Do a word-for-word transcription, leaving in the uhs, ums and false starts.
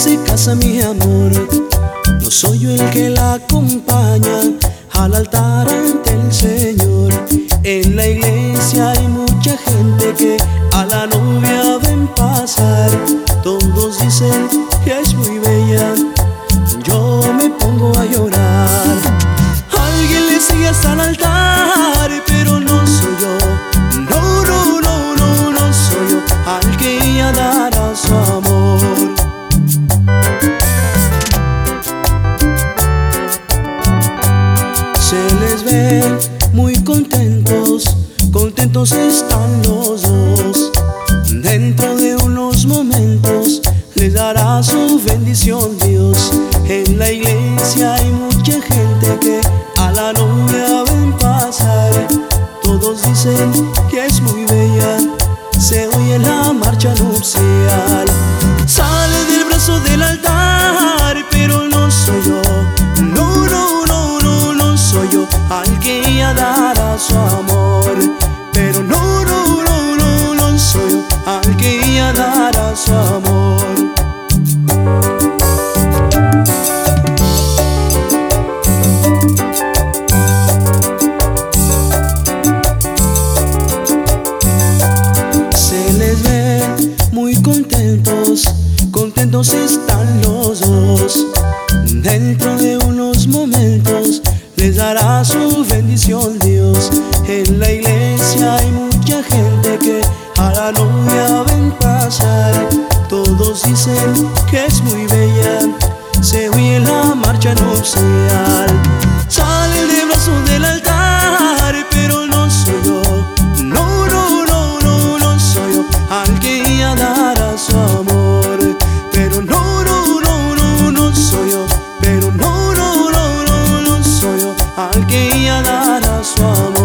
se casa mi amor. No soy yo el que la acompaña al altar ante el Señor. En la iglesia hay mucha gente que a la novia ven pasar. Todos dicen que es muy bella, yo me pongo a llorar. Alguien le sigue hasta el altar, pero no soy yo. No, no, no, no, no soy yo al que ella dará su amor. Se les ve muy contentos, contentos están los dos. Dentro de unos momentos les dará su bendición Dios. En la iglesia hay mucha gente que a la novia ven pasar. Todos dicen que es muy bella, se oye la marcha nupcial. Sale del brazo del altar, pero no soy yo. No, no, no, no, no soy yo al que ella dará su amor. Pero no, no, no, no, no soy yo al que ella dará su amor. Se les ve muy contentos, contentos están los dos. Dentro de unos momentos les dará su bendición Dios. En la iglesia hay mucha gente que a la novia ven pasar. Todos dicen que es muy bella, se oye la marcha nupcial. Sale del brazo del altar, pero no soy yo. No, no, no, no, no soy yo al que ella dará su amor. Pero no, no, no, no, no soy yo. Pero no, no, no, no, no soy yo al que ella dará su amor.